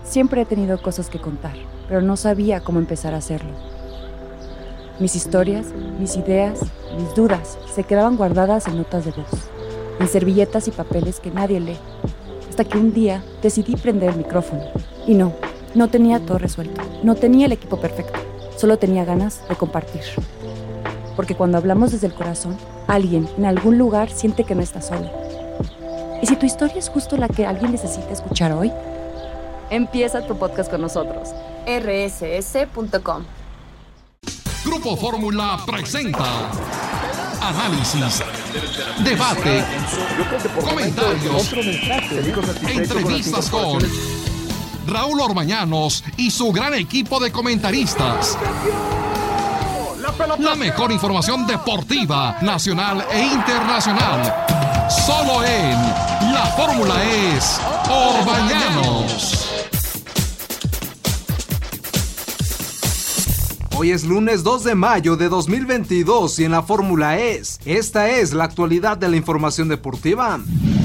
Siempre he tenido cosas que contar, pero no sabía cómo empezar a hacerlo. Mis historias, mis ideas, mis dudas se quedaban guardadas en notas de voz, en servilletas y papeles que nadie lee, hasta que un día decidí prender el micrófono. Y no tenía todo resuelto, no tenía el equipo perfecto, solo tenía ganas de compartir. Porque cuando hablamos desde el corazón, alguien en algún lugar siente que no está solo. ¿Y si tu historia es justo la que alguien necesita escuchar hoy? Empieza tu podcast con nosotros. rss.com. Grupo Fórmula presenta análisis, debate, comentarios, entrevistas con Raúl Orbañanos y su gran equipo de comentaristas. La mejor información deportiva, nacional e internacional. Solo en La Fórmula es Orbañanos. Hoy es lunes 2 de mayo de 2022 y en la Fórmula esta es la actualidad de la información deportiva.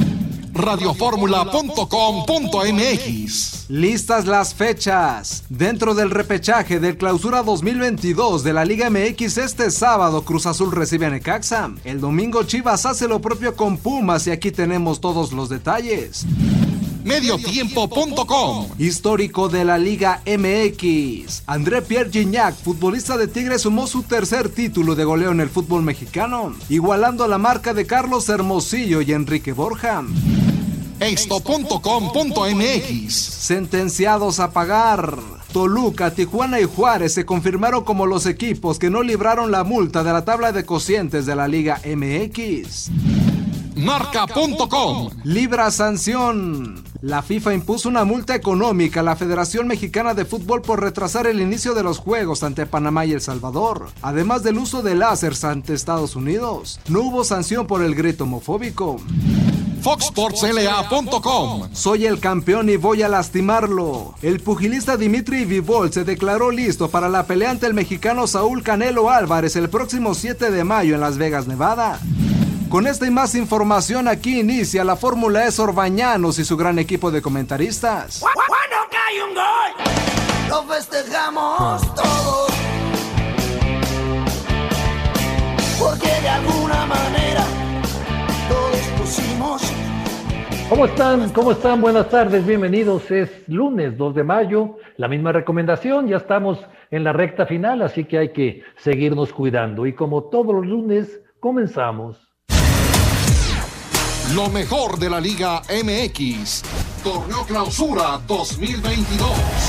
Radioformula.com.mx. Listas las fechas. Dentro del repechaje del Clausura 2022 de la Liga MX, este sábado Cruz Azul recibe a Necaxa. El domingo Chivas hace lo propio con Pumas y aquí tenemos todos los detalles. Mediotiempo.com. Histórico de la Liga MX. André Pierre Gignac, futbolista de Tigres, sumó su tercer título de goleo en el fútbol mexicano, igualando la marca de Carlos Hermosillo y Enrique Borja. Esto.com.mx. Sentenciados a pagar. Toluca, Tijuana y Juárez se confirmaron como los equipos que no libraron la multa de la tabla de cocientes de la Liga MX. Marca.com. Libra sanción. La FIFA impuso una multa económica a la Federación Mexicana de Fútbol por retrasar el inicio de los juegos ante Panamá y El Salvador, además del uso de láseres ante Estados Unidos. No hubo sanción por el grito homofóbico. FoxSportsLA.com. Soy el campeón y voy a lastimarlo. El pugilista Dimitri Bivol se declaró listo para la pelea ante el mexicano Saúl Canelo Álvarez el próximo 7 de mayo en Las Vegas, Nevada. Con esta y más información, aquí inicia la Fórmula es Orbañanos y su gran equipo de comentaristas. Cuando cae un gol, lo festejamos todos, porque de alguna manera todos pusimos. ¿Cómo están? ¿Cómo están? Buenas tardes, bienvenidos. Es lunes 2 de mayo, la misma recomendación, ya estamos en la recta final, así que hay que seguirnos cuidando. Y como todos los lunes, comenzamos. Lo mejor de la Liga MX. Torneo Clausura 2022.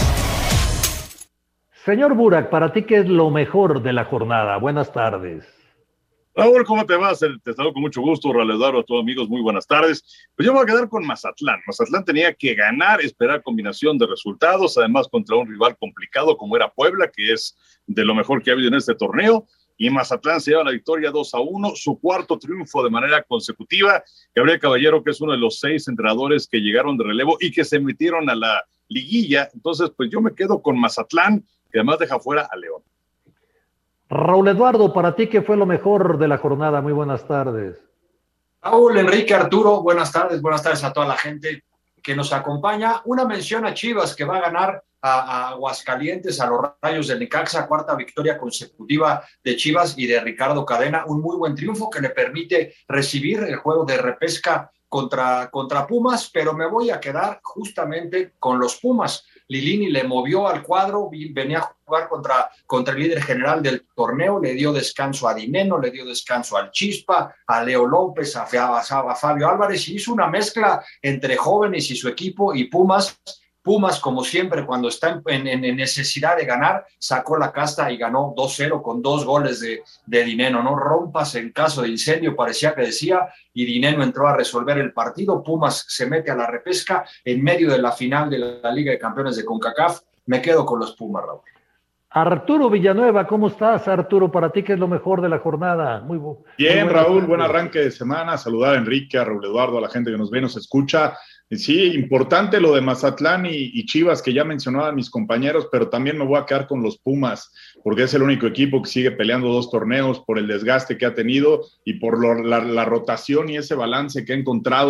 Señor Burak, para ti, ¿qué es lo mejor de la jornada? Buenas tardes. Raúl, ¿cómo te vas? Te saludo con mucho gusto, Raúl Eduardo, a todos amigos, muy buenas tardes. Pues yo me voy a quedar con Mazatlán. Mazatlán tenía que ganar, esperar combinación de resultados, además contra un rival complicado como era Puebla, que es de lo mejor que ha habido en este torneo. Y Mazatlán se lleva la victoria 2-1, su cuarto triunfo de manera consecutiva. Gabriel Caballero, que es uno de los 6 entrenadores que llegaron de relevo y que se metieron a la liguilla. Entonces, pues yo me quedo con Mazatlán, que además deja fuera a León. Raúl Eduardo, para ti, ¿qué fue lo mejor de la jornada? Muy buenas tardes. Raúl, Enrique, Arturo, buenas tardes a toda la gente que nos acompaña. Una mención a Chivas, que va a ganar a Aguascalientes, a los Rayos del Necaxa, cuarta victoria consecutiva de Chivas y de Ricardo Cadena, un muy buen triunfo que le permite recibir el juego de repesca contra Pumas, pero me voy a quedar justamente con los Pumas. Lilini le movió al cuadro, venía a jugar contra el líder general del torneo, le dio descanso a Dineno, le dio descanso al Chispa, a Leo López, a Fabio Álvarez, y hizo una mezcla entre jóvenes y su equipo y Pumas, como siempre, cuando está en necesidad de ganar, sacó la casta y ganó 2-0 con 2 goles de Dineno. No rompas en caso de incendio, parecía que decía, y Dineno entró a resolver el partido. Pumas se mete a la repesca en medio de la final de la Liga de Campeones de CONCACAF. Me quedo con los Pumas, Raúl. Arturo Villanueva, ¿cómo estás, Arturo? Para ti, ¿qué es lo mejor de la jornada? Bien, Raúl, buen arranque de semana. Saludar a Enrique, a Raúl Eduardo, a la gente que nos ve y nos escucha. Sí, importante lo de Mazatlán y Chivas, que ya mencionaban mis compañeros, pero también me voy a quedar con los Pumas, porque es el único equipo que sigue peleando 2 torneos por el desgaste que ha tenido y por la rotación y ese balance que ha encontrado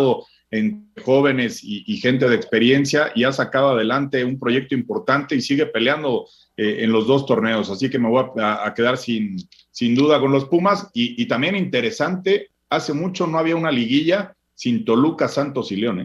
entre jóvenes y gente de experiencia, y ha sacado adelante un proyecto importante y sigue peleando en los 2 torneos, así que me voy a quedar sin duda con los Pumas. Y también interesante, hace mucho no había una liguilla sin Toluca, Santos y León.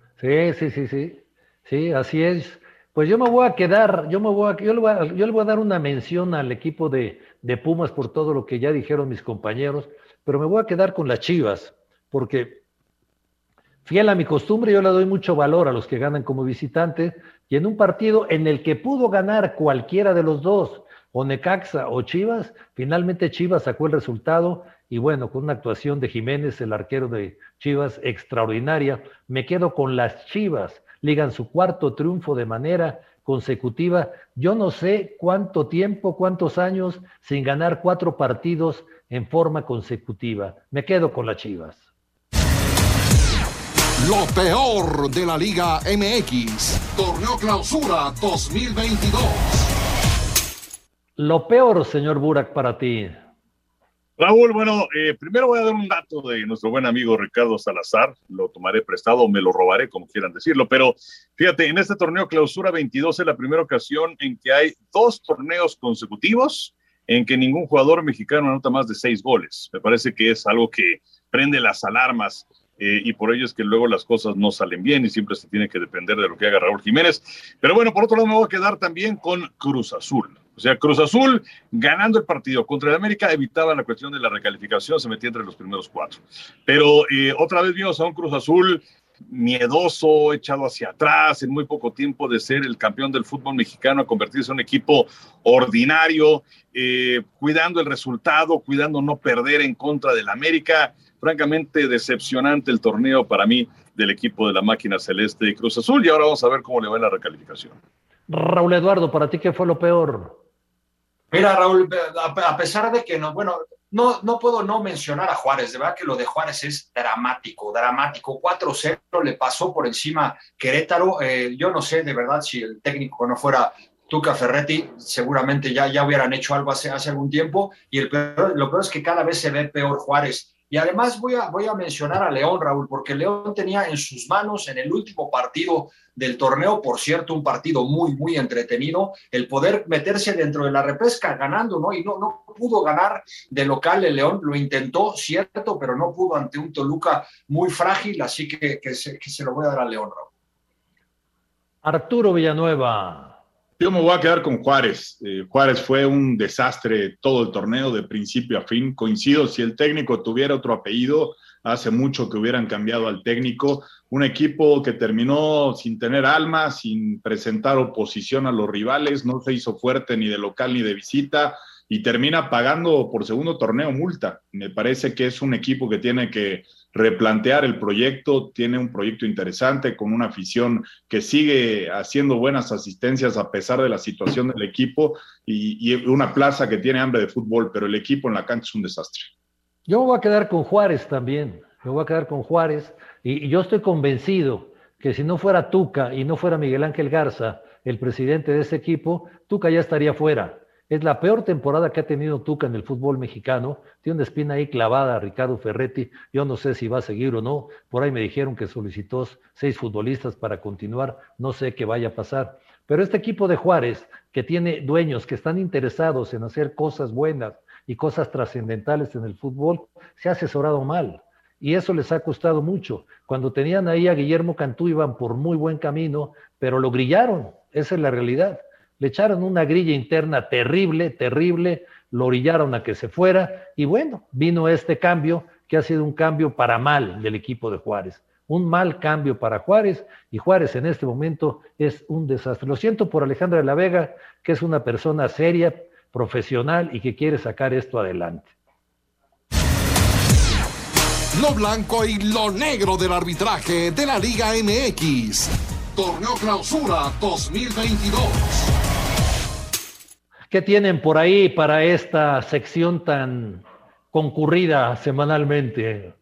Sí, así es. Pues yo me voy a quedar, yo le voy a dar una mención al equipo de Pumas por todo lo que ya dijeron mis compañeros, pero me voy a quedar con las Chivas, porque fiel a mi costumbre, yo le doy mucho valor a los que ganan como visitantes, y en un partido en el que pudo ganar cualquiera de los dos, o Necaxa o Chivas, finalmente Chivas sacó el resultado, y bueno, con una actuación de Jiménez, el arquero de Chivas, extraordinaria. Me quedo con las Chivas, ligan su 4º triunfo de manera consecutiva. Yo no sé cuánto tiempo, cuántos años sin ganar 4 partidos en forma consecutiva. Me quedo con las Chivas. Lo peor de la Liga MX, Torneo Clausura 2022. Lo peor, señor Burak, para ti. Raúl, bueno, primero voy a dar un dato de nuestro buen amigo Ricardo Salazar, lo tomaré prestado o me lo robaré, como quieran decirlo, pero fíjate, en este torneo Clausura 22 es la primera ocasión en que hay 2 torneos consecutivos en que ningún jugador mexicano anota más de 6 goles. Me parece que es algo que prende las alarmas y por ello es que luego las cosas no salen bien y siempre se tiene que depender de lo que haga Raúl Jiménez. Pero bueno, por otro lado me voy a quedar también con Cruz Azul. O sea, Cruz Azul ganando el partido contra el América evitaba la cuestión de la recalificación, se metía entre los primeros 4. Pero otra vez vimos a un Cruz Azul miedoso, echado hacia atrás, en muy poco tiempo de ser el campeón del fútbol mexicano a convertirse en un equipo ordinario, cuidando el resultado, cuidando no perder en contra del América. Francamente decepcionante el torneo para mí del equipo de la máquina celeste de Cruz Azul, y ahora vamos a ver cómo le va en la recalificación. Raúl Eduardo, ¿para ti qué fue lo peor? Mira, Raúl, a pesar de que no puedo no mencionar a Juárez. De verdad que lo de Juárez es dramático. 4-0 le pasó por encima Querétaro. Yo no sé de verdad si el técnico no fuera Tuca Ferretti, seguramente ya hubieran hecho algo hace algún tiempo. Y lo peor es que cada vez se ve peor Juárez. Y además voy a mencionar a León, Raúl, porque León tenía en sus manos en el último partido del torneo, por cierto, un partido muy, muy entretenido, el poder meterse dentro de la repesca ganando, ¿no? Y no pudo ganar de local el León, lo intentó, cierto, pero no pudo ante un Toluca muy frágil, así que se lo voy a dar a León, Raúl. Arturo Villanueva. Yo me voy a quedar con Juárez. Juárez fue un desastre todo el torneo de principio a fin. Coincido, si el técnico tuviera otro apellido, hace mucho que hubieran cambiado al técnico. Un equipo que terminó sin tener alma, sin presentar oposición a los rivales, no se hizo fuerte ni de local ni de visita y termina pagando por segundo torneo multa. Me parece que es un equipo que tiene que replantear el proyecto, tiene un proyecto interesante con una afición que sigue haciendo buenas asistencias a pesar de la situación del equipo y una plaza que tiene hambre de fútbol, pero el equipo en la cancha es un desastre. Yo me voy a quedar con Juárez también, y yo estoy convencido que si no fuera Tuca y no fuera Miguel Ángel Garza, el presidente de ese equipo, Tuca ya estaría fuera. Es la peor temporada que ha tenido Tuca en el fútbol mexicano. Tiene una espina ahí clavada a Ricardo Ferretti. Yo no sé si va a seguir o no. Por ahí me dijeron que solicitó 6 futbolistas para continuar. No sé qué vaya a pasar. Pero este equipo de Juárez, que tiene dueños que están interesados en hacer cosas buenas y cosas trascendentales en el fútbol, se ha asesorado mal. Y eso les ha costado mucho. Cuando tenían ahí a Guillermo Cantú iban por muy buen camino, pero lo grillaron. Esa es la realidad. Le echaron una grilla interna terrible, lo orillaron a que se fuera, y bueno, vino este cambio, que ha sido un cambio para mal del equipo de Juárez. Un mal cambio para Juárez, y Juárez en este momento es un desastre. Lo siento por Alejandra de la Vega, que es una persona seria, profesional, y que quiere sacar esto adelante. Lo blanco y lo negro del arbitraje de la Liga MX. Torneo Clausura 2022. ¿Qué tienen por ahí para esta sección tan concurrida semanalmente?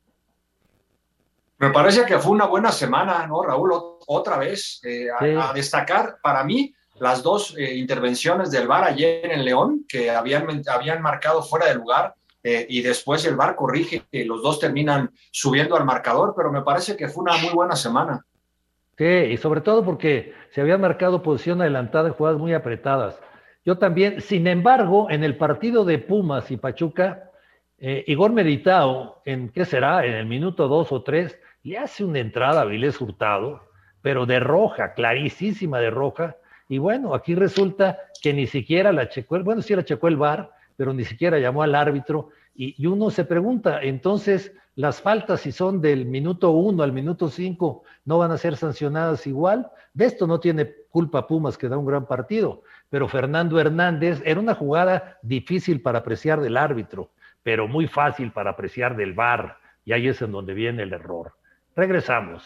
Me parece que fue una buena semana, ¿no, Raúl? Otra vez, sí. A destacar para mí las 2 intervenciones del VAR ayer en León, que habían marcado fuera de lugar y después el VAR corrige y los dos terminan subiendo al marcador, pero me parece que fue una muy buena semana. Sí, y sobre todo porque se habían marcado posición adelantada y jugadas muy apretadas. Yo también, sin embargo, en el partido de Pumas y Pachuca, Igor Militao, ¿qué será? En el minuto 2 o 3, le hace una entrada a Avilés Hurtado, pero de roja, clarísima de roja, y bueno, aquí resulta que ni siquiera la checó, bueno, sí la checó el VAR, pero ni siquiera llamó al árbitro, y uno se pregunta, entonces, las faltas si son del minuto 1 al minuto 5, ¿no van a ser sancionadas igual? De esto no tiene culpa Pumas, que da un gran partido, pero Fernando Hernández, era una jugada difícil para apreciar del árbitro, pero muy fácil para apreciar del VAR, y ahí es en donde viene el error. Regresamos.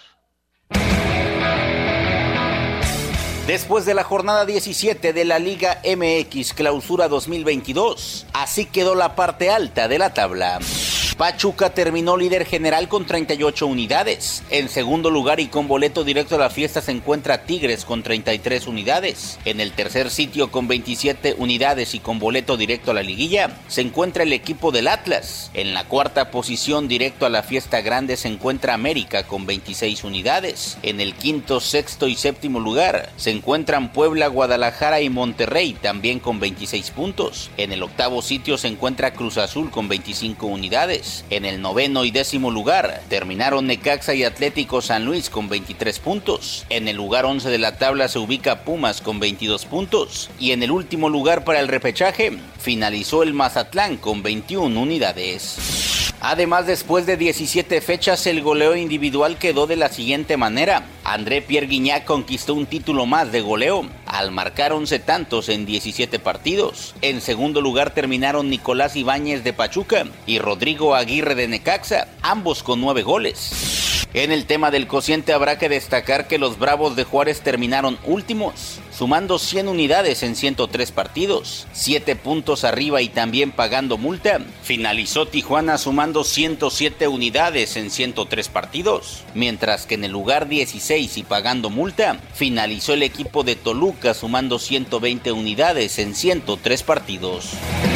Después de la jornada 17 de la Liga MX Clausura 2022, así quedó la parte alta de la tabla. Pachuca terminó líder general con 38 unidades. En segundo lugar y con boleto directo a la fiesta se encuentra Tigres con 33 unidades. En el tercer sitio con 27 unidades y con boleto directo a la liguilla se encuentra el equipo del Atlas. En la cuarta posición directo a la fiesta grande se encuentra América con 26 unidades. En el quinto, sexto y séptimo lugar se encuentran Puebla, Guadalajara y Monterrey también con 26 puntos. En el octavo sitio se encuentra Cruz Azul con 25 unidades. En el noveno y décimo lugar terminaron Necaxa y Atlético San Luis con 23 puntos. En el lugar 11 de la tabla se ubica Pumas con 22 puntos. Y en el último lugar para el repechaje finalizó el Mazatlán con 21 unidades. Además, después de 17 fechas, el goleo individual quedó de la siguiente manera. André Pierre Guignac conquistó un título más de goleo, al marcar 11 tantos en 17 partidos. En segundo lugar terminaron Nicolás Ibáñez de Pachuca y Rodrigo Aguirre de Necaxa, ambos con 9 goles. En el tema del cociente habrá que destacar que los Bravos de Juárez terminaron últimos, sumando 100 unidades en 103 partidos, 7 puntos arriba y también pagando multa. Finalizó Tijuana sumando 107 unidades en 103 partidos, mientras que en el lugar 16 y pagando multa, finalizó el equipo de Toluca sumando 120 unidades en 103 partidos.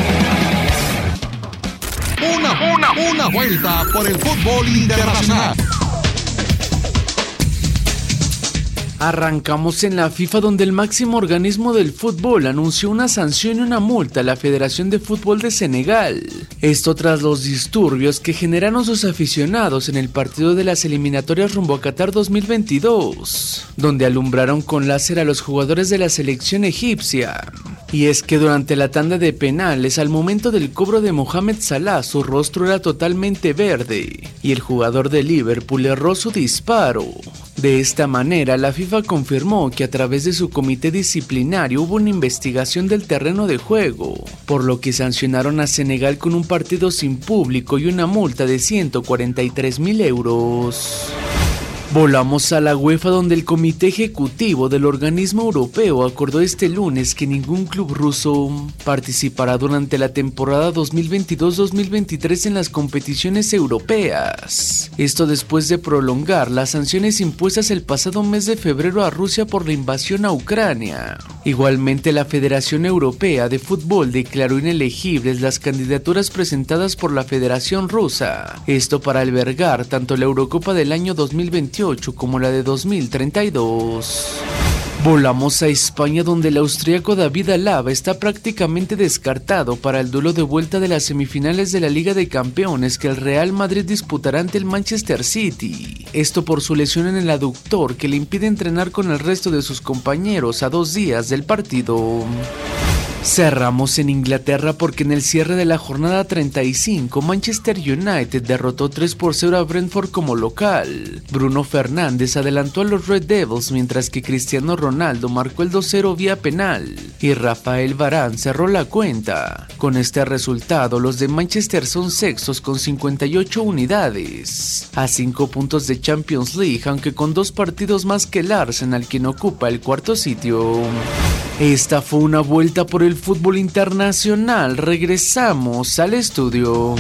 Una vuelta por el fútbol internacional. Arrancamos en la FIFA, donde el máximo organismo del fútbol anunció una sanción y una multa a la Federación de Fútbol de Senegal. Esto tras los disturbios que generaron sus aficionados en el partido de las eliminatorias rumbo a Qatar 2022, donde alumbraron con láser a los jugadores de la selección egipcia. Y es que durante la tanda de penales, al momento del cobro de Mohamed Salah, su rostro era totalmente verde y el jugador de Liverpool erró su disparo. De esta manera, la FIFA confirmó que a través de su comité disciplinario hubo una investigación del terreno de juego, por lo que sancionaron a Senegal con un partido sin público y una multa de 143.000 euros. Volamos a la UEFA, donde el comité ejecutivo del organismo europeo acordó este lunes que ningún club ruso participará durante la temporada 2022-2023 en las competiciones europeas. Esto después de prolongar las sanciones impuestas el pasado mes de febrero a Rusia por la invasión a Ucrania. Igualmente, la Federación Europea de Fútbol declaró inelegibles las candidaturas presentadas por la Federación Rusa. Esto para albergar tanto la Eurocopa del año 2028 como la de 2032. Volamos a España, donde el austríaco David Alaba está prácticamente descartado para el duelo de vuelta de las semifinales de la Liga de Campeones que el Real Madrid disputará ante el Manchester City. Esto por su lesión en el aductor que le impide entrenar con el resto de sus compañeros a 2 días del partido. Cerramos en Inglaterra, porque en el cierre de la jornada 35, Manchester United derrotó 3-0 a Brentford como local. Bruno Fernández adelantó a los Red Devils, mientras que Cristiano Ronaldo marcó el 2-0 vía penal y Rafael Varane cerró la cuenta. Con este resultado, los de Manchester son sextos con 58 unidades, a 5 puntos de Champions League, aunque con 2 partidos más que el Arsenal, quien ocupa el cuarto sitio. Esta fue una vuelta por el fútbol internacional. Regresamos al estudio.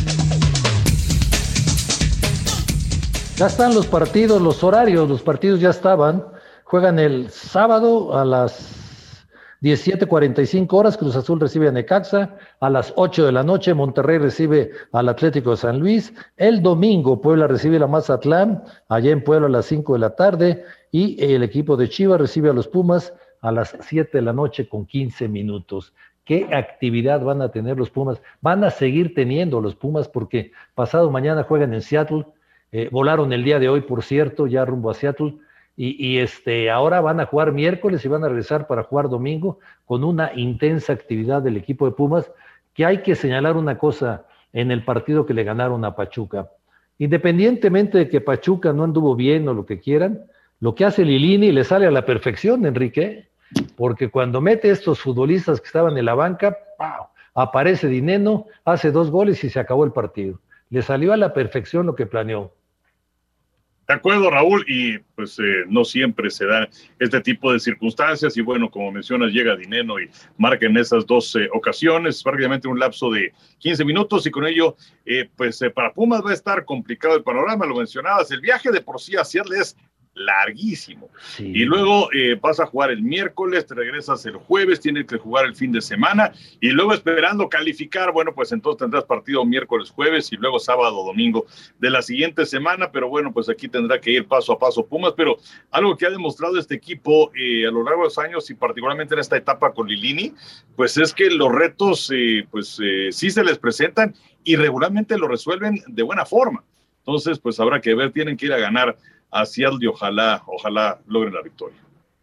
Ya están los partidos, los horarios, los partidos ya estaban. Juegan el sábado a las 17:45 horas, Cruz Azul recibe a Necaxa. A las 8 de la noche, Monterrey recibe al Atlético de San Luis. El domingo, Puebla recibe a Mazatlán, allá en Puebla a las 5 de la tarde. Y el equipo de Chivas recibe a los Pumas a las 7 de la noche con 15 minutos. ¿Qué actividad van a tener los Pumas? Van a seguir teniendo los Pumas porque pasado mañana juegan en Seattle. Volaron el día de hoy, por cierto, ya rumbo a Seattle. Y ahora van a jugar miércoles y van a regresar para jugar domingo con una intensa actividad del equipo de Pumas, que hay que señalar una cosa en el partido que le ganaron a Pachuca. Independientemente de que Pachuca no anduvo bien o lo que quieran, lo que hace Lilini le sale a la perfección, Enrique, porque cuando mete estos futbolistas que estaban en la banca, ¡pau!, aparece Dineno, hace 2 goles y se acabó el partido. Le salió a la perfección lo que planeó. De acuerdo, Raúl, y pues no siempre se dan este tipo de circunstancias, y bueno, como mencionas, llega Dineno y marca en esas 2 ocasiones, prácticamente un lapso de 15 minutos, y con ello, para Pumas va a estar complicado el panorama, lo mencionabas, el viaje de por sí a Seattle es larguísimo, sí. Y luego vas a jugar el miércoles, te regresas el jueves, tienes que jugar el fin de semana, y luego esperando calificar, bueno, pues entonces tendrás partido miércoles, jueves, y luego sábado, domingo de la siguiente semana, pero bueno, pues aquí tendrá que ir paso a paso Pumas, pero algo que ha demostrado este equipo a lo largo de los años, y particularmente en esta etapa con Lilini, pues es que los retos, sí se les presentan, y regularmente lo resuelven de buena forma. Entonces, pues habrá que ver, tienen que ir a ganar a Seattle y ojalá logren la victoria.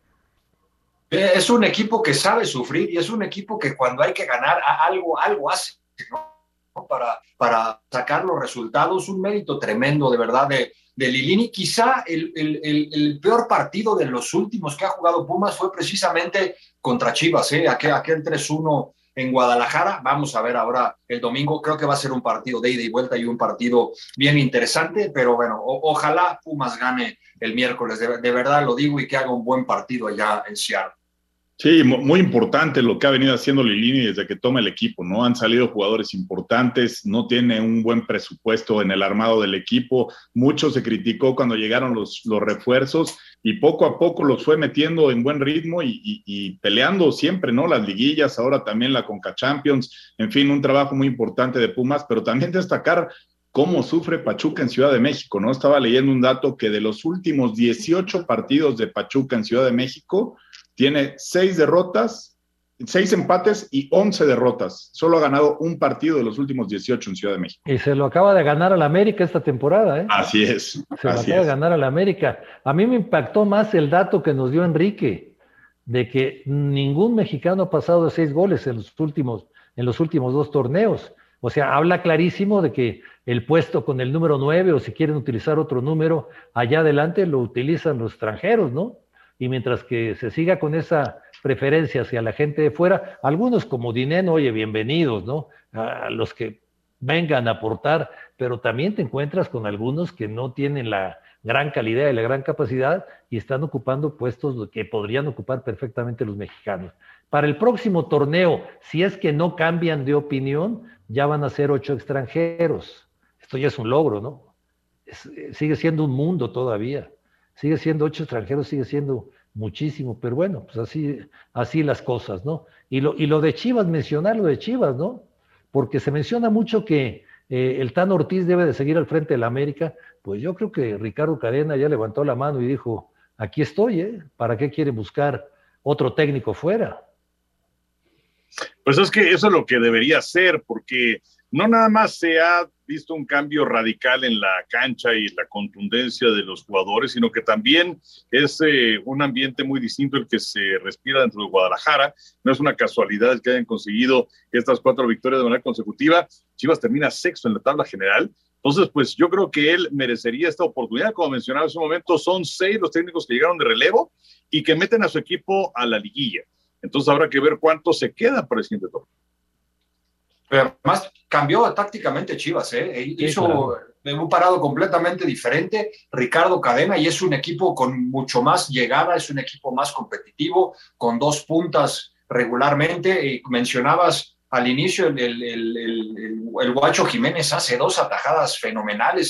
Es un equipo que sabe sufrir y es un equipo que cuando hay que ganar algo hace, ¿no? Para sacar los resultados. Un mérito tremendo de verdad de Lilini. Quizá el peor partido de los últimos que ha jugado Pumas fue precisamente contra Chivas, aquel 3-1 en Guadalajara. Vamos a ver ahora el domingo, creo que va a ser un partido de ida y vuelta y un partido bien interesante, pero bueno, ojalá Pumas gane el miércoles, de verdad lo digo, y que haga un buen partido allá en Seattle. Sí, muy importante lo que ha venido haciendo Lilini desde que toma el equipo, ¿no? Han salido jugadores importantes, no tiene un buen presupuesto en el armado del equipo, mucho se criticó cuando llegaron los refuerzos, y poco a poco los fue metiendo en buen ritmo y peleando siempre, ¿no? Las liguillas, ahora también la Conca Champions, en fin, un trabajo muy importante de Pumas, pero también destacar cómo sufre Pachuca en Ciudad de México, ¿no? Estaba leyendo un dato que de los últimos 18 partidos de Pachuca en Ciudad de México, tiene 6 derrotas, 6 empates y 11 derrotas. Solo ha ganado un partido de los últimos 18 en Ciudad de México. Y se lo acaba de ganar al América esta temporada, ¿eh? Así es. Se lo acaba de ganar al América. A mí me impactó más el dato que nos dio Enrique, de que ningún mexicano ha pasado de 6 goles en los últimos 2 torneos. O sea, habla clarísimo de que el puesto con el número 9, o si quieren utilizar otro número, allá adelante lo utilizan los extranjeros, ¿no? Y mientras que se siga con esa preferencia hacia la gente de fuera, algunos como Dineno, oye, bienvenidos, ¿no? A los que vengan a aportar, pero también te encuentras con algunos que no tienen la gran calidad y la gran capacidad y están ocupando puestos que podrían ocupar perfectamente los mexicanos. Para el próximo torneo, si es que no cambian de opinión, ya van a ser 8 extranjeros. Esto ya es un logro, ¿no? Sigue siendo un mundo todavía. Sigue siendo 8 extranjeros, sigue siendo muchísimo, pero bueno, pues así las cosas, ¿no? Y lo de Chivas, mencionar lo de Chivas, ¿no? Porque se menciona mucho que el Tan Ortiz debe de seguir al frente de la América. Pues yo creo que Ricardo Cadena ya levantó la mano y dijo, aquí estoy, ¿para qué quiere buscar otro técnico fuera? Pues es que eso es lo que debería ser, porque no nada más se ha visto un cambio radical en la cancha y la contundencia de los jugadores, sino que también es un ambiente muy distinto el que se respira dentro de Guadalajara. No es una casualidad que hayan conseguido estas 4 victorias de manera consecutiva. Chivas termina 6º en la tabla general. Entonces, pues yo creo que él merecería esta oportunidad. Como mencionaba hace un momento, son 6 los técnicos que llegaron de relevo y que meten a su equipo a la liguilla. Entonces habrá que ver cuánto se queda para el siguiente torneo. Pero además cambió tácticamente Chivas, hizo un parado completamente diferente Ricardo Cadena, y es un equipo con mucho más llegada, es un equipo más competitivo, con 2 puntas regularmente. Y mencionabas al inicio el Guacho Jiménez hace 2 atajadas fenomenales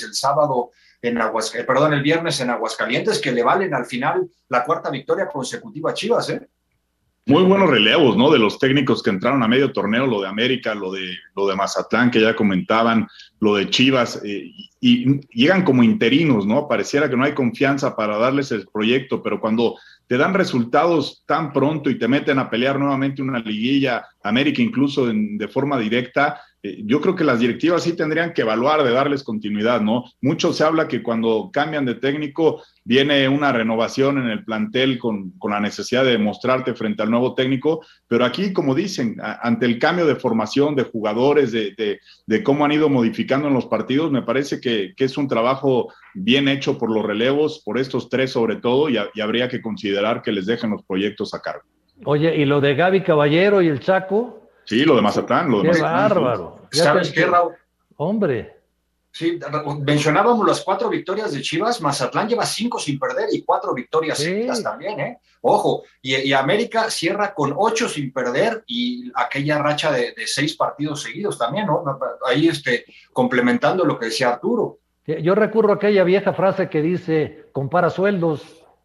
el viernes en Aguascalientes, que le valen al final la 4ª victoria consecutiva a Chivas, Muy buenos relevos, ¿no? De los técnicos que entraron a medio torneo, lo de América, lo de Mazatlán, que ya comentaban, lo de Chivas, y llegan como interinos, ¿no? Pareciera que no hay confianza para darles el proyecto, pero cuando te dan resultados tan pronto y te meten a pelear nuevamente una liguilla, América incluso de forma directa, yo creo que las directivas sí tendrían que evaluar de darles continuidad, ¿no? Mucho se habla que cuando cambian de técnico viene una renovación en el plantel con la necesidad de demostrarte frente al nuevo técnico, pero aquí, como dicen, ante el cambio de formación de jugadores, de cómo han ido modificando en los partidos, me parece que es un trabajo bien hecho por los relevos, por estos tres sobre todo, y habría que considerar que les dejen los proyectos a cargo. Oye, ¿y lo de Gaby Caballero y el Chaco? Sí, lo de Mazatlán. Qué bárbaro. ¿Sabes qué, Raúl? Hombre. Sí, mencionábamos las 4 victorias de Chivas. Mazatlán lleva 5 sin perder y 4 victorias seguidas también, ¿eh? Ojo, y América cierra con 8 sin perder y aquella racha de 6 partidos seguidos también, ¿no? Ahí complementando lo que decía Arturo. Yo recurro a aquella vieja frase que dice, compara sueldos,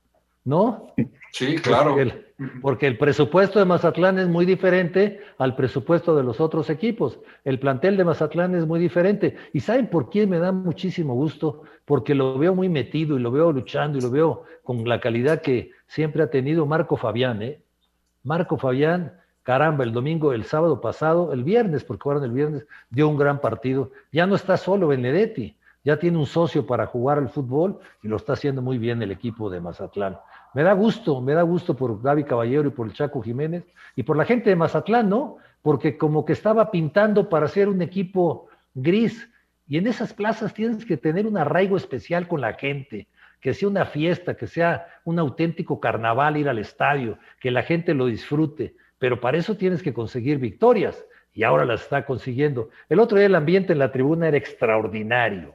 ¿no? Sí, claro. Porque el presupuesto de Mazatlán es muy diferente al presupuesto de los otros equipos. El plantel de Mazatlán es muy diferente. ¿Y saben por qué me da muchísimo gusto? Porque lo veo muy metido y lo veo luchando y lo veo con la calidad que siempre ha tenido Marco Fabián, ¿eh? Marco Fabián, caramba, el sábado pasado, el viernes, porque jugaron el viernes, dio un gran partido. Ya no está solo Benedetti, ya tiene un socio para jugar al fútbol y lo está haciendo muy bien el equipo de Mazatlán. Me da gusto por Gaby Caballero y por el Chaco Jiménez y por la gente de Mazatlán, ¿no? Porque como que estaba pintando para ser un equipo gris y en esas plazas tienes que tener un arraigo especial con la gente, que sea una fiesta, que sea un auténtico carnaval ir al estadio, que la gente lo disfrute, pero para eso tienes que conseguir victorias y ahora las está consiguiendo. El otro día el ambiente en la tribuna era extraordinario,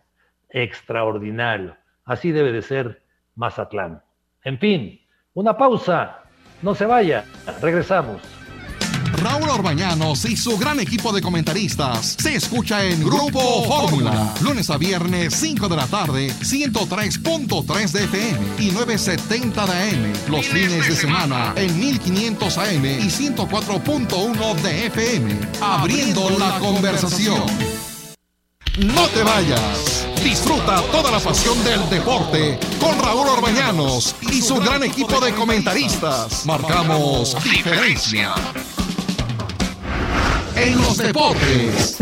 así debe de ser Mazatlán. En fin, una pausa, no se vaya, regresamos. Raúl Orbañanos y su gran equipo de comentaristas se escucha en Grupo Fórmula, lunes a viernes 5 de la tarde, 103.3 de FM y 970 de AM, los fines de semana en 1500 AM y 104.1 de FM, abriendo la conversación. No te vayas. Disfruta toda la pasión del deporte con Raúl Orbañanos y su gran equipo de comentaristas. Marcamos diferencia en los deportes.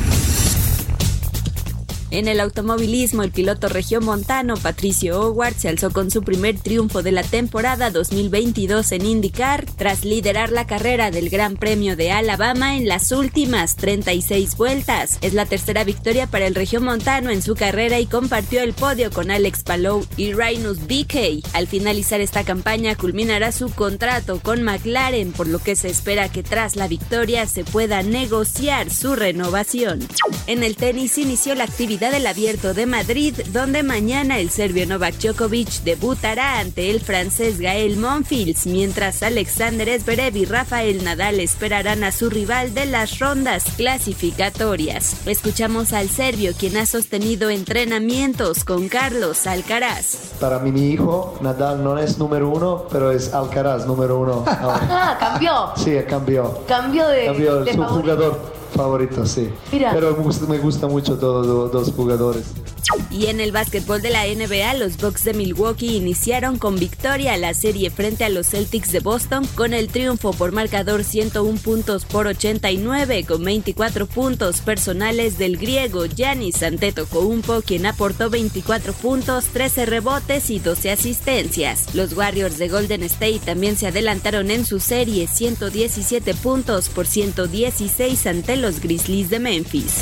En el automovilismo, el piloto regiomontano Patricio Howard se alzó con su primer triunfo de la temporada 2022 en IndyCar, tras liderar la carrera del Gran Premio de Alabama en las últimas 36 vueltas. Es la tercera victoria para el regiomontano en su carrera y compartió el podio con Alex Palou y Rinus VeeKay. Al finalizar esta campaña culminará su contrato con McLaren, por lo que se espera que tras la victoria se pueda negociar su renovación. En el tenis inició la actividad del Abierto de Madrid, donde mañana el serbio Novak Djokovic debutará ante el francés Gael Monfils, mientras Alexander Zverev y Rafael Nadal esperarán a su rival de las rondas clasificatorias. Escuchamos al serbio, quien ha sostenido entrenamientos con Carlos Alcaraz. Para mi hijo, Nadal no es número 1, pero es Alcaraz número 1. ¿Cambió? Sí, cambió. Cambió de su jugador favorito, sí. Mira. Pero me gusta mucho todos los jugadores. Y en el básquetbol de la NBA, los Bucks de Milwaukee iniciaron con victoria la serie frente a los Celtics de Boston con el triunfo por marcador 101-89 con 24 puntos personales del griego Giannis Antetokounmpo, quien aportó 24 puntos, 13 rebotes y 12 asistencias. Los Warriors de Golden State también se adelantaron en su serie 117 puntos por 116 ante los Grizzlies de Memphis.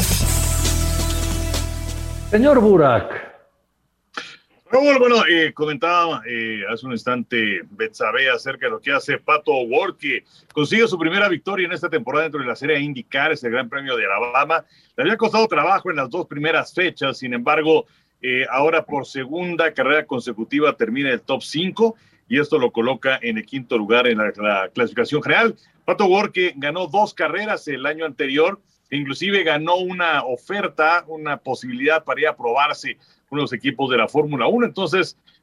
Señor Burak. Bueno, comentaba hace un instante Betsabe acerca de lo que hace Pato O'Ward, que consigue su primera victoria en esta temporada dentro de la serie IndyCar, es el Gran Premio de Alabama. Le había costado trabajo en las 2 primeras fechas, sin embargo, ahora por segunda carrera consecutiva termina el top 5 y esto lo coloca en el 5º lugar en la clasificación general. Pato O'Ward, que ganó 2 carreras el año anterior, inclusive ganó una oferta, una posibilidad para ir a probarse con los equipos de la Fórmula 1. Entonces,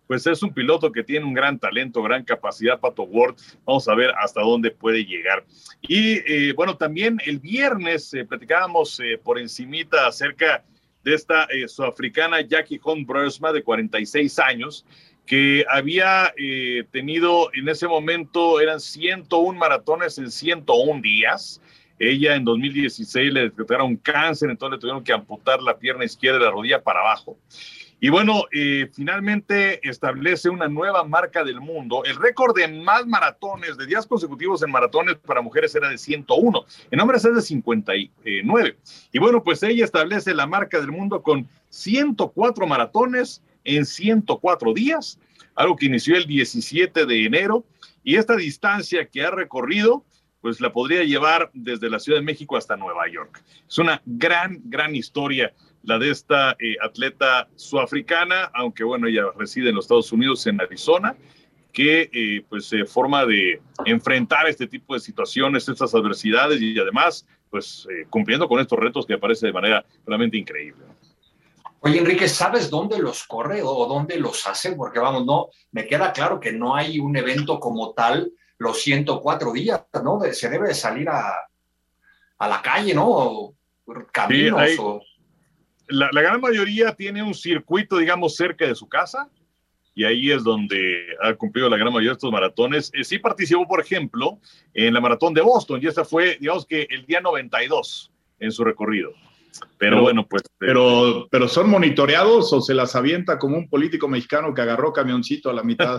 pues es un piloto que tiene un gran talento, gran capacidad, Pato Ward. Vamos a ver hasta dónde puede llegar. Y bueno, también el viernes platicábamos por encimita acerca de esta sudafricana Jackie Hunt Breusma, de 46 años, que había tenido en ese momento, eran 101 maratones en 101 días. Ella en 2016 le detectaron cáncer, entonces le tuvieron que amputar la pierna izquierda de la rodilla para abajo. Y bueno, finalmente establece una nueva marca del mundo. El récord de más maratones, de días consecutivos en maratones para mujeres era de 101. En hombres es de 59. Y bueno, pues ella establece la marca del mundo con 104 maratones en 104 días, algo que inició el 17 de enero. Y esta distancia que ha recorrido, pues la podría llevar desde la Ciudad de México hasta Nueva York. Es una gran historia la de esta atleta sudafricana, aunque bueno, ella reside en los Estados Unidos, en Arizona, que pues forma de enfrentar este tipo de situaciones, estas adversidades y además pues cumpliendo con estos retos que me parece de manera realmente increíble. Oye, Enrique, ¿sabes dónde los corre o dónde los hace? Porque vamos, no, me queda claro que no hay un evento como tal los 104 días, ¿no? Se debe salir a la calle, ¿no? Caminos sí, la gran mayoría tiene un circuito, digamos, cerca de su casa, y ahí es donde ha cumplido la gran mayoría de estos maratones. Sí participó, por ejemplo, en la maratón de Boston, y esa fue, digamos que el día 92 en su recorrido. Pero bueno, pues... Pero ¿son monitoreados o se las avienta como un político mexicano que agarró camioncito a la mitad?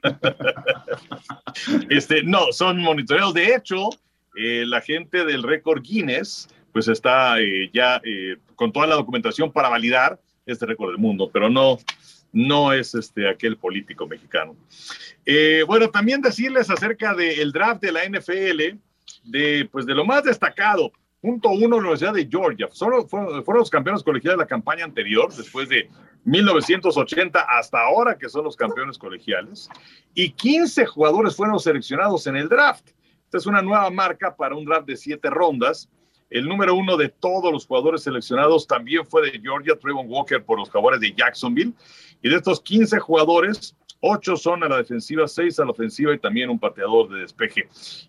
No, son monitoreados. De hecho, la gente del récord Guinness pues está ya con toda la documentación para validar este récord del mundo, pero no es aquel político mexicano. Bueno, también decirles acerca del draft de la NFL, de lo más destacado. Punto 1, Universidad de Georgia. Fueron los campeones colegiales de la campaña anterior, después de 1980 hasta ahora, que son los campeones colegiales. Y 15 jugadores fueron seleccionados en el draft. Esta es una nueva marca para un draft de 7 rondas. El número 1 de todos los jugadores seleccionados también fue de Georgia, Trevon Walker, por los Jaguares de Jacksonville. Y de estos 15 jugadores, 8 son a la defensiva, 6 a la ofensiva y también un pateador de despeje.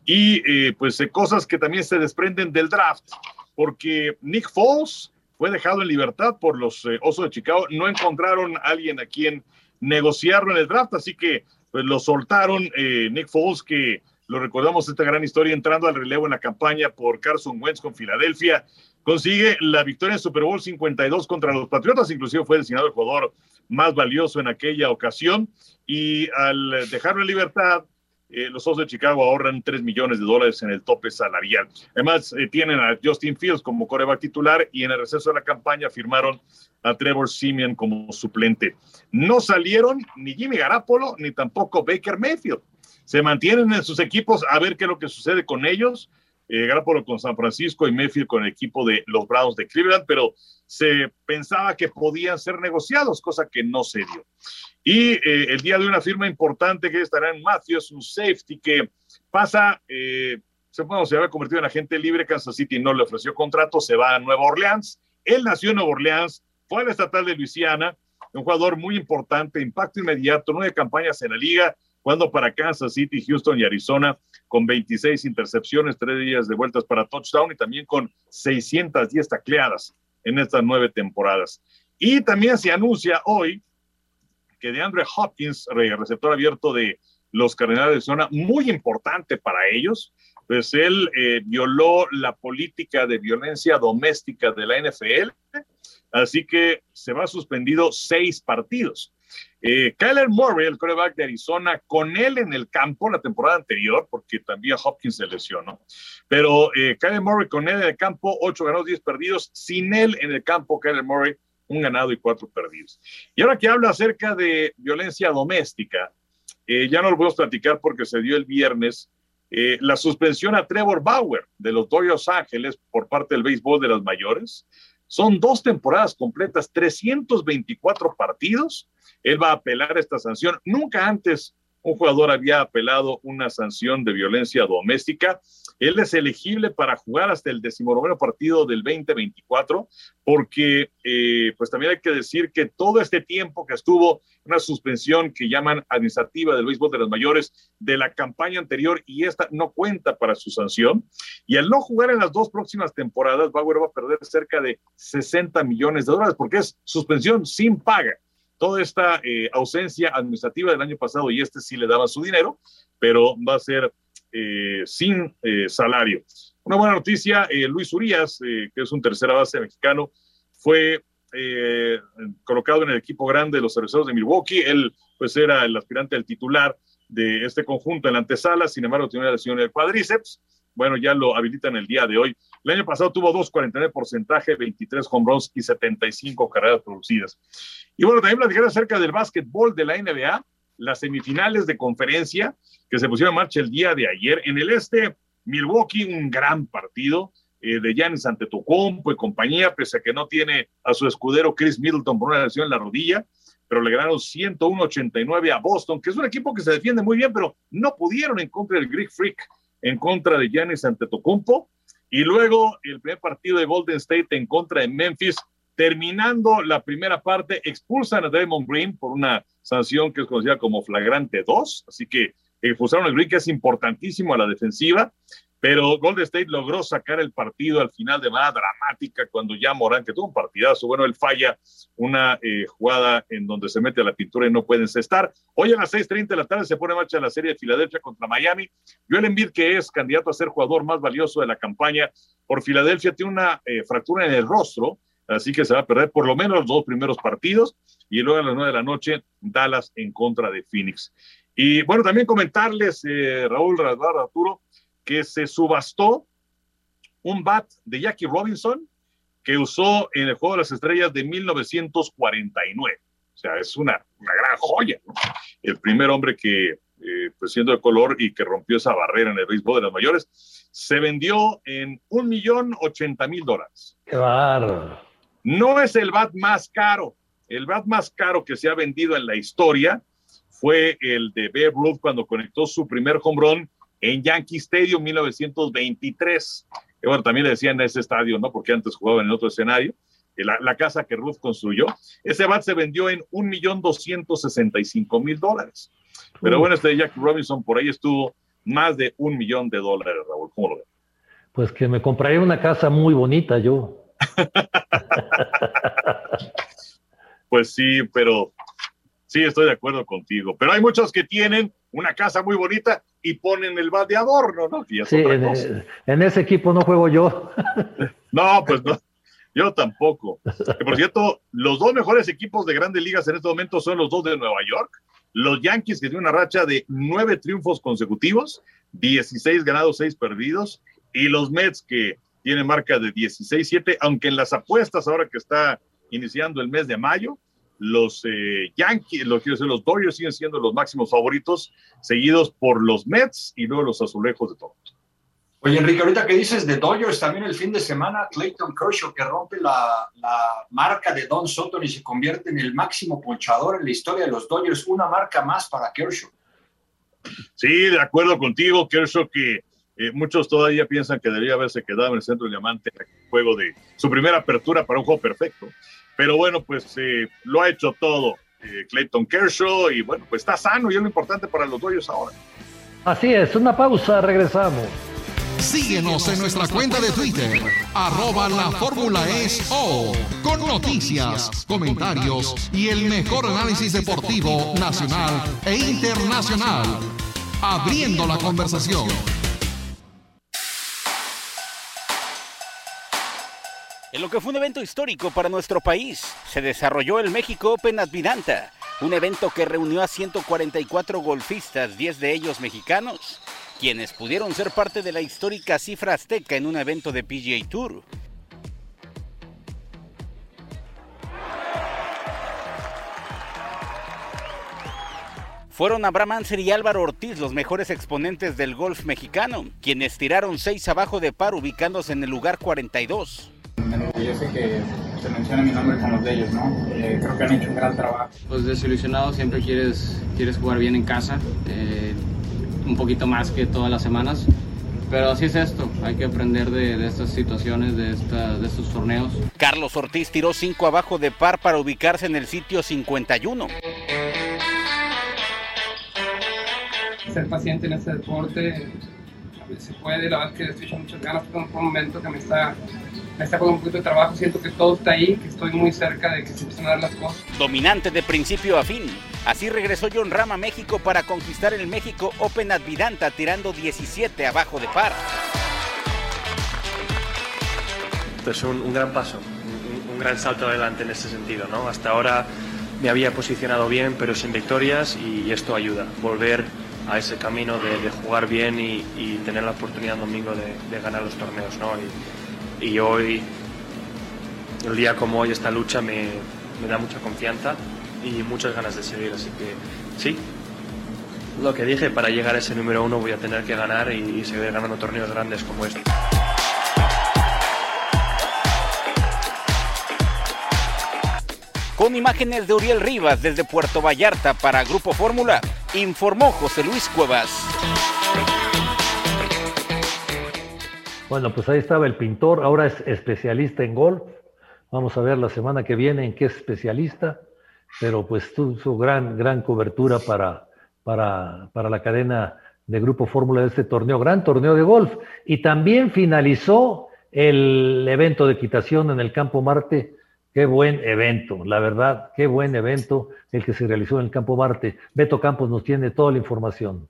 Y cosas que también se desprenden del draft, porque Nick Foles fue dejado en libertad por los Osos de Chicago. No encontraron a alguien a quien negociarlo en el draft, así que pues lo soltaron. Nick Foles, que lo recordamos, esta gran historia, entrando al relevo en la campaña por Carson Wentz con Filadelfia, consigue la victoria en Super Bowl 52 contra los Patriotas. Inclusive fue designado el jugador más valioso en aquella ocasión, y al dejarlo en libertad, los Osos de Chicago ahorran $3 millones en el tope salarial. Además, tienen a Justin Fields como quarterback titular, y en el receso de la campaña firmaron a Trevor Siemian como suplente. No salieron ni Jimmy Garoppolo ni tampoco Baker Mayfield. Se mantienen en sus equipos a ver qué es lo que sucede con ellos. Garoppolo con San Francisco y Mayfield con el equipo de los Browns de Cleveland, pero se pensaba que podían ser negociados, cosa que no se dio. Y el día de una firma importante que estará en Matthews, un safety que pasa, se había convertido en agente libre. Kansas City no le ofreció contrato, se va a Nueva Orleans. Él nació en Nueva Orleans, fue al estatal de Luisiana, un jugador muy importante, impacto inmediato, 9 campañas en la liga, jugando para Kansas City, Houston y Arizona, con 26 intercepciones, 3 días de vueltas para touchdown y también con 610 tacleadas en estas 9 temporadas. Y también se anuncia hoy que DeAndre Hopkins, receptor abierto de los Cardenales de Arizona, muy importante para ellos, pues él violó la política de violencia doméstica de la NFL, así que se va suspendido 6 partidos. Kyler Murray, el quarterback de Arizona, con él en el campo la temporada anterior, porque también Hopkins se lesionó, pero Kyler Murray con él en el campo, 8 ganados, 10 perdidos, sin él en el campo, Kyler Murray, 1 ganado y 4 perdidos. Y ahora que habla acerca de violencia doméstica, ya no lo podemos platicar porque se dio el viernes, la suspensión a Trevor Bauer de los Dodgers Ángeles por parte del béisbol de las mayores. Son 2 temporadas completas, 324 partidos. Él va a apelar esta sanción. Nunca antes un jugador había apelado una sanción de violencia doméstica. Él es elegible para jugar hasta el 19º partido del 2024, porque pues también hay que decir que todo este tiempo que estuvo una suspensión que llaman administrativa del béisbol de las mayores de la campaña anterior, y esta no cuenta para su sanción, y al no jugar en las 2 próximas temporadas, Bauer va a perder cerca de $60 millones, porque es suspensión sin paga. Toda esta ausencia administrativa del año pasado, y sí le daban su dinero, pero va a ser sin salario. Una buena noticia, Luis Urías, que es un tercera base mexicano, fue colocado en el equipo grande de los Cerveceros de Milwaukee. Él pues era el aspirante al titular de este conjunto en la antesala, sin embargo tenía una lesión en el cuádriceps. Bueno, ya lo habilitan el día de hoy. El año pasado tuvo 2.49%, 23 home runs y 75 carreras producidas. Y bueno, también platicar acerca del básquetbol de la NBA, las semifinales de conferencia que se pusieron en marcha el día de ayer. En el Milwaukee, un gran partido de Giannis Antetokounmpo y compañía, pese a que no tiene a su escudero Chris Middleton por una lesión en la rodilla, pero le ganaron 101-89 a Boston, que es un equipo que se defiende muy bien, pero no pudieron en contra del Greek Freak, en contra de Giannis Antetokounmpo. Y luego el primer partido de Golden State en contra de Memphis, terminando la primera parte, expulsan a Draymond Green por una sanción que es conocida como flagrante 2, así que expulsaron a Green, que es importantísimo a la defensiva, pero Golden State logró sacar el partido al final de manera dramática cuando ya Morán, que tuvo un partidazo, bueno, él falla una jugada en donde se mete a la pintura y no puede encestar. Hoy a las 6:30 de la tarde se pone en marcha la serie de Filadelfia contra Miami. Joel Embiid, que es candidato a ser jugador más valioso de la campaña por Filadelfia, tiene una fractura en el rostro, así que se va a perder por lo menos los 2 primeros partidos, y luego a las 9 de la noche Dallas en contra de Phoenix. Y bueno, también comentarles, Raúl, Arturo, que se subastó un bat de Jackie Robinson que usó en el Juego de las Estrellas de 1949. O sea, es una gran joya, ¿no? El primer hombre que, pues siendo de color y que rompió esa barrera en el béisbol de las mayores, se vendió en $1,080,000. ¡Qué bárbaro! No es el bat más caro. El bat más caro que se ha vendido en la historia fue el de Babe Ruth cuando conectó su primer home run en Yankee Stadium 1923. Y bueno, también le decían a ese estadio, ¿no? Porque antes jugaba en otro escenario. La casa que Ruth construyó. Ese bat se vendió en $1,265,000. Pero bueno, este de Jackie Robinson por ahí estuvo más de $1 millón, Raúl. ¿Cómo lo ves? Pues que me compraría una casa muy bonita yo. Pues sí, pero sí, estoy de acuerdo contigo. Pero hay muchos que tienen una casa muy bonita y ponen el bat de adorno, ¿no? Y es sí, otra cosa. En ese equipo no juego yo. No, pues no. Yo tampoco. Que por cierto, los 2 mejores equipos de Grandes Ligas en este momento son los 2 de Nueva York. Los Yankees, que tienen una racha de 9 triunfos consecutivos, 16 ganados, 6 perdidos. Y los Mets, que tienen marca de 16-7, aunque en las apuestas, ahora que está iniciando el mes de mayo, los Yankees, los Dodgers siguen siendo los máximos favoritos, seguidos por los Mets y luego los Azulejos de Toronto. Oye, Enrique, ahorita que dices de Dodgers, también el fin de semana, Clayton Kershaw, que rompe la marca de Don Sutton y se convierte en el máximo ponchador en la historia de los Dodgers, una marca más para Kershaw. Sí, de acuerdo contigo, Kershaw, que muchos todavía piensan que debería haberse quedado en el centro del diamante en el juego de su primera apertura para un juego perfecto. Pero bueno, pues lo ha hecho todo Clayton Kershaw y bueno, pues está sano y es lo importante para los Dodgers ahora. Así es, una pausa, regresamos. Síguenos en nuestra cuenta de Twitter, @laformulaesO, con noticias, comentarios y el mejor análisis deportivo nacional e internacional. Abriendo la conversación. En lo que fue un evento histórico para nuestro país, se desarrolló el México Open Advidanta, un evento que reunió a 144 golfistas, 10 de ellos mexicanos, quienes pudieron ser parte de la histórica cifra azteca en un evento de PGA Tour. Fueron Abraham Anser y Álvaro Ortiz los mejores exponentes del golf mexicano, quienes tiraron 6 abajo de par ubicándose en el lugar 42. Yo sé que se mencione mi nombre con los de ellos, ¿no? Creo que han hecho un gran trabajo. Pues desilusionado, siempre quieres jugar bien en casa, un poquito más que todas las semanas, pero así es esto, hay que aprender de estas situaciones, de estos torneos. Carlos Ortiz tiró 5 abajo de par para ubicarse en el sitio 51. Ser paciente en este deporte, a veces se puede, la verdad es que estoy echando muchas ganas, por un momento que me está con un poquito de trabajo, siento que todo está ahí, que estoy muy cerca de que se empiecen a dar las cosas. Dominante de principio a fin, así regresó Jon Rahm a México para conquistar el México Open at Vidanta tirando 17 abajo de par. Es un gran paso, un gran salto adelante en ese sentido, ¿no? Hasta ahora me había posicionado bien, pero sin victorias, y esto ayuda, volver a ese camino de jugar bien y tener la oportunidad domingo de ganar los torneos, ¿no? Y hoy, el día como hoy, esta lucha me da mucha confianza y muchas ganas de seguir, así que sí, lo que dije, para llegar a ese número 1 voy a tener que ganar y seguir ganando torneos grandes como este. Con imágenes de Uriel Rivas desde Puerto Vallarta para Grupo Fórmula, informó José Luis Cuevas. Bueno, pues ahí estaba el pintor, ahora es especialista en golf. Vamos a ver la semana que viene en qué es especialista, pero pues su gran cobertura para la cadena de Grupo Fórmula de este torneo, gran torneo de golf. Y también finalizó el evento de equitación en el Campo Marte. Qué buen evento, la verdad, qué buen evento el que se realizó en el Campo Marte. Beto Campos nos tiene toda la información.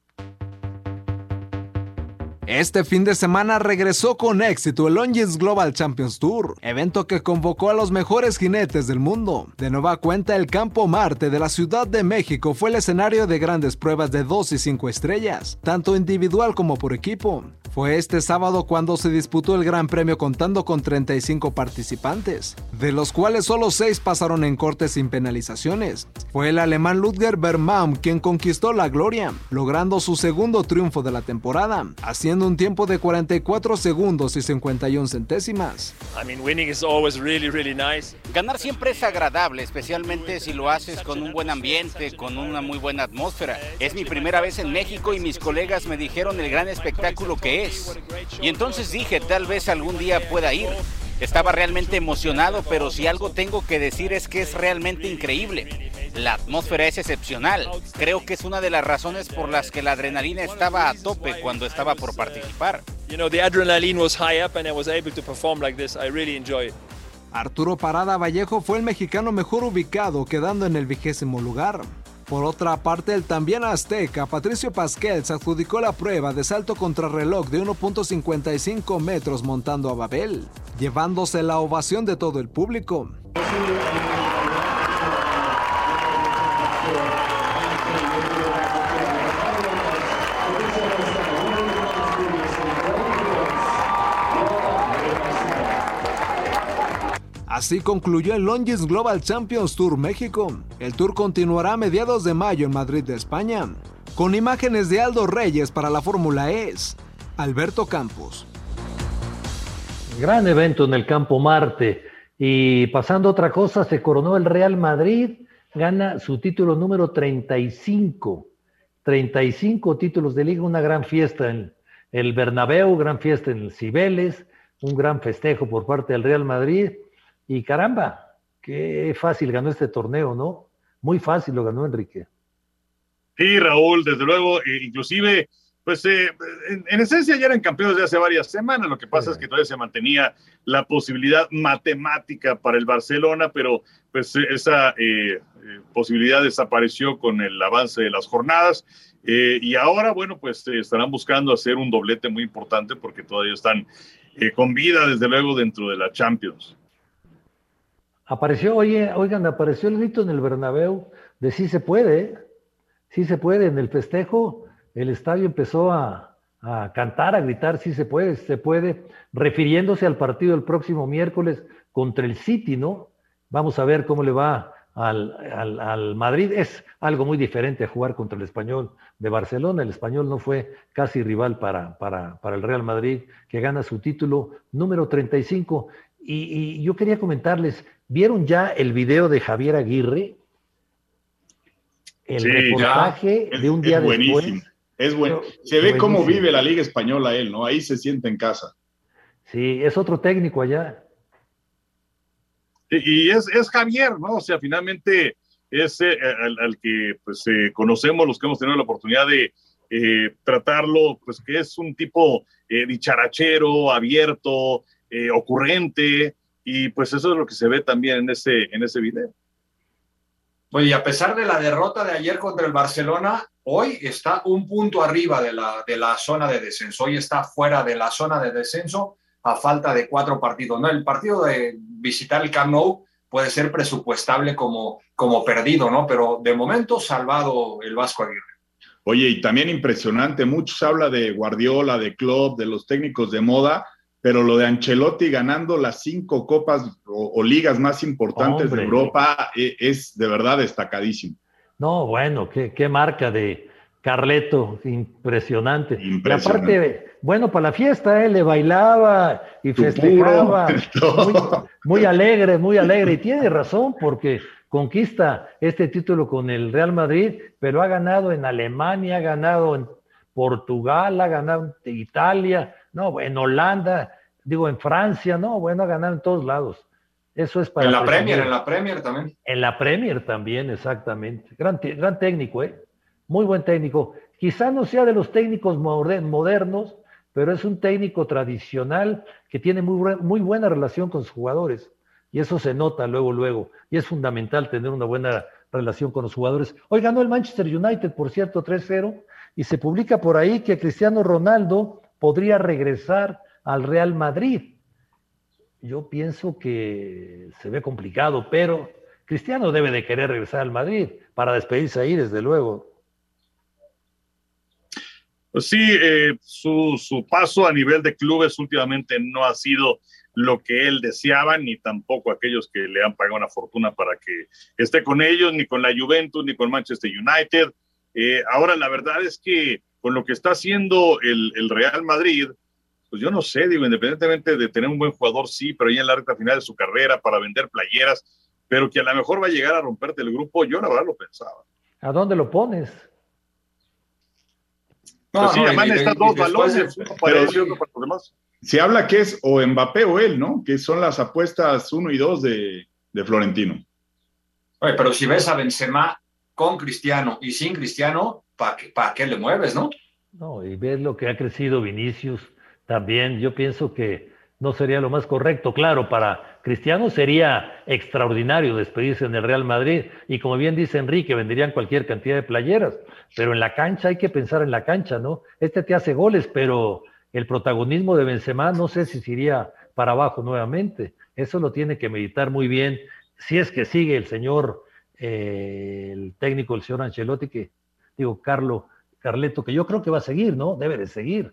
Este fin de semana regresó con éxito el Longines Global Champions Tour, evento que convocó a los mejores jinetes del mundo. De nueva cuenta, el Campo Marte de la Ciudad de México fue el escenario de grandes pruebas de 2 y 5 estrellas, tanto individual como por equipo. Fue este sábado cuando se disputó el Gran Premio contando con 35 participantes, de los cuales solo 6 pasaron en corte sin penalizaciones. Fue el alemán Ludger Bergmann quien conquistó la gloria, logrando su segundo triunfo de la temporada, haciendo un tiempo de 44 segundos y 51 centésimas. Winning is always really nice. Ganar siempre es agradable, especialmente si lo haces con un buen ambiente, con una muy buena atmósfera. Es mi primera vez en México y mis colegas me dijeron el gran espectáculo que es. Y entonces dije, tal vez algún día pueda ir. Estaba realmente emocionado, pero si algo tengo que decir es que es realmente increíble. La atmósfera es excepcional. Creo que es una de las razones por las que la adrenalina estaba a tope cuando estaba por participar. The adrenaline was high up and I was able to perform like this. I really enjoy it. Arturo Parada Vallejo fue el mexicano mejor ubicado, quedando en el 20º lugar. Por otra parte, el también azteca Patricio Pasquel se adjudicó la prueba de salto contrarreloj de 1.55 metros montando a Babel, llevándose la ovación de todo el público. Así concluyó el Longines Global Champions Tour México. El tour continuará a mediados de mayo en Madrid de España. Con imágenes de Aldo Reyes para la Fórmula E, Alberto Campos. Gran evento en el Campo Marte. Y pasando a otra cosa, se coronó el Real Madrid, gana su título número 35. 35 títulos de liga, una gran fiesta en el Bernabéu, gran fiesta en el Cibeles, un gran festejo por parte del Real Madrid. Y caramba, qué fácil ganó este torneo, ¿no? Muy fácil lo ganó Enrique. Sí, Raúl, desde luego, inclusive, pues en esencia ya eran campeones de hace varias semanas, lo que pasa es que todavía se mantenía la posibilidad matemática para el Barcelona, pero pues esa posibilidad desapareció con el avance de las jornadas, y ahora, bueno, pues estarán buscando hacer un doblete muy importante porque todavía están con vida, desde luego, dentro de la Champions. Apareció el grito en el Bernabéu de sí se puede, en el festejo el estadio empezó a cantar, a gritar sí se puede, refiriéndose al partido del próximo miércoles contra el City, ¿no? Vamos a ver cómo le va al Madrid. Es algo muy diferente a jugar contra el Español de Barcelona. El Español no fue casi rival para el Real Madrid, que gana su título número 35. Y yo quería comentarles, ¿vieron ya el video de Javier Aguirre? El reportaje de un día buenísimo. después. Es bueno. Se ve cómo vive la Liga Española él, ¿no? Ahí se siente en casa. Sí, es otro técnico allá. Y es Javier, ¿no? O sea, finalmente es al que pues conocemos los que hemos tenido la oportunidad de tratarlo, pues que es un tipo dicharachero, abierto, ocurrente, y pues eso es lo que se ve también en ese video. Oye, a pesar de la derrota de ayer contra el Barcelona, hoy está un punto arriba de la zona de descenso. Hoy está fuera de la zona de descenso a falta de 4 partidos. ¿No? El partido de visitar el Camp Nou puede ser presupuestable como perdido, ¿no? Pero de momento salvado el Vasco Aguirre. Oye, y también impresionante, muchos habla de Guardiola, de Klopp, de los técnicos de moda, pero lo de Ancelotti ganando las 5 copas o ligas más importantes de Europa es de verdad destacadísimo. No, bueno, qué marca de Carleto, impresionante. Y aparte, bueno, para la fiesta, le bailaba y festejaba, muy alegre, y tiene razón, porque conquista este título con el Real Madrid, pero ha ganado en Alemania, ha ganado en Portugal, ha ganado en Italia, no, en Holanda, en Francia, no, bueno, ha ganado en todos lados. Eso es para en la Premier también. En la Premier también, exactamente. Gran técnico, muy buen técnico. Quizá no sea de los técnicos modernos, pero es un técnico tradicional que tiene muy buena relación con sus jugadores. Y eso se nota luego. Y es fundamental tener una buena relación con los jugadores. Hoy ganó el Manchester United, por cierto, 3-0, y se publica por ahí que Cristiano Ronaldo podría regresar al Real Madrid. Yo pienso que se ve complicado, pero Cristiano debe de querer regresar al Madrid para despedirse ahí, desde luego. Pues sí, su paso a nivel de clubes últimamente no ha sido lo que él deseaba, ni tampoco aquellos que le han pagado una fortuna para que esté con ellos, ni con la Juventus, ni con Manchester United. Ahora, la verdad es que con lo que está haciendo el Real Madrid, pues yo no sé, independientemente de tener un buen jugador, sí, pero ya en la recta final de su carrera para vender playeras, pero que a lo mejor va a llegar a romperte el grupo, yo la verdad lo pensaba. ¿A dónde lo pones? Pues sí, además necesitas 2 balones, uno para él y otro para los demás. Se habla que es o Mbappé o él, ¿no? Que son las apuestas 1 y 2 de Florentino. Oye, pero si ves a Benzema con Cristiano y sin Cristiano, ¿para qué le mueves, no? No, y ves lo que ha crecido Vinicius también. Yo pienso que no sería lo más correcto. Claro, para Cristiano sería extraordinario despedirse en el Real Madrid. Y como bien dice Enrique, venderían cualquier cantidad de playeras. Pero en la cancha hay que pensar en la cancha, ¿no? Te hace goles, pero el protagonismo de Benzema no sé si se iría para abajo nuevamente. Eso lo tiene que meditar muy bien. Si es que sigue el señor, el técnico, el señor Ancelotti, Carleto, que yo creo que va a seguir, ¿no? Debe de seguir.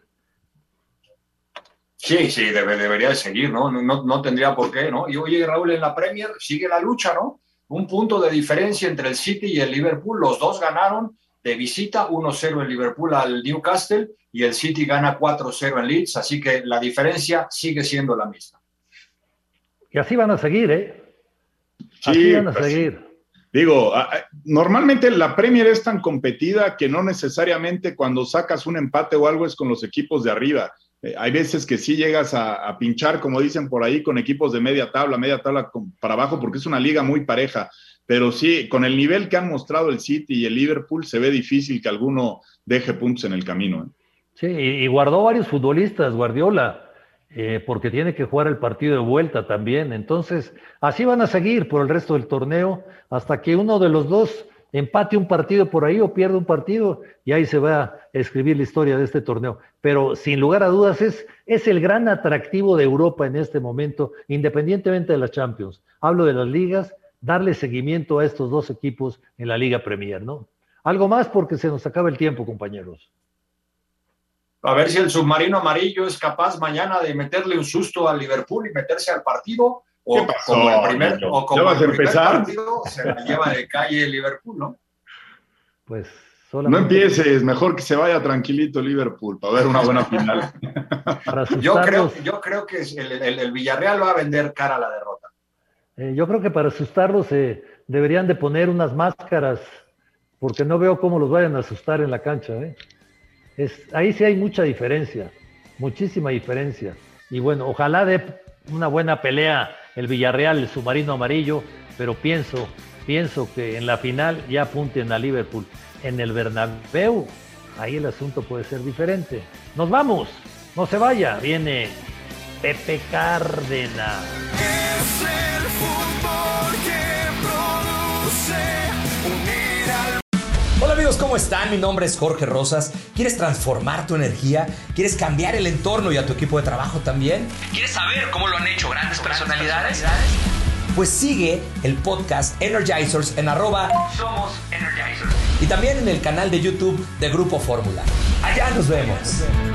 Sí, debería de seguir, ¿no? No tendría por qué, ¿no? Y oye, Raúl, en la Premier sigue la lucha, ¿no? Un punto de diferencia entre el City y el Liverpool. Los dos ganaron de visita, 1-0 el Liverpool al Newcastle y el City gana 4-0 en Leeds, así que la diferencia sigue siendo la misma. Y así van a seguir, Así van a seguir. Digo, normalmente la Premier es tan competida que no necesariamente cuando sacas un empate o algo es con los equipos de arriba. Hay veces que sí llegas a pinchar, como dicen por ahí, con equipos de media tabla para abajo, porque es una liga muy pareja. Pero sí, con el nivel que han mostrado el City y el Liverpool, se ve difícil que alguno deje puntos en el camino. Sí, y guardó varios futbolistas, Guardiola, porque tiene que jugar el partido de vuelta también. Entonces, así van a seguir por el resto del torneo, hasta que uno de los dos empate un partido por ahí o pierde un partido, y ahí se va a escribir la historia de este torneo. Pero sin lugar a dudas es el gran atractivo de Europa en este momento, independientemente de la Champions. Hablo de las ligas, darle seguimiento a estos dos equipos en la Liga Premier, ¿no? Algo más porque se nos acaba el tiempo, compañeros. A ver si el submarino amarillo es capaz mañana de meterle un susto al Liverpool y meterse al partido, o como el primer partido se la lleva de calle el Liverpool, ¿no? Pues No empieces, mejor que se vaya tranquilito Liverpool para ver una buena final. Yo creo que el Villarreal va a vender cara a la derrota. Yo creo que para asustarlos deberían de poner unas máscaras, porque no veo cómo los vayan a asustar en la cancha. Ahí sí hay mucha diferencia, muchísima diferencia. Y bueno, ojalá dé una buena pelea el Villarreal, el submarino amarillo, pero pienso que en la final ya apunten a Liverpool. En el Bernabéu, ahí el asunto puede ser diferente. ¡Nos vamos! ¡No se vaya! Viene Pepe Cárdenas. Es el fútbol que produce unir al... Hola amigos, ¿cómo están? Mi nombre es Jorge Rosas. ¿Quieres transformar tu energía? ¿Quieres cambiar el entorno y a tu equipo de trabajo también? ¿Quieres saber cómo lo han hecho grandes personalidades? Pues sigue el podcast Energizers en @SomosEnergizers y también en el canal de YouTube de Grupo Fórmula. Allá nos vemos.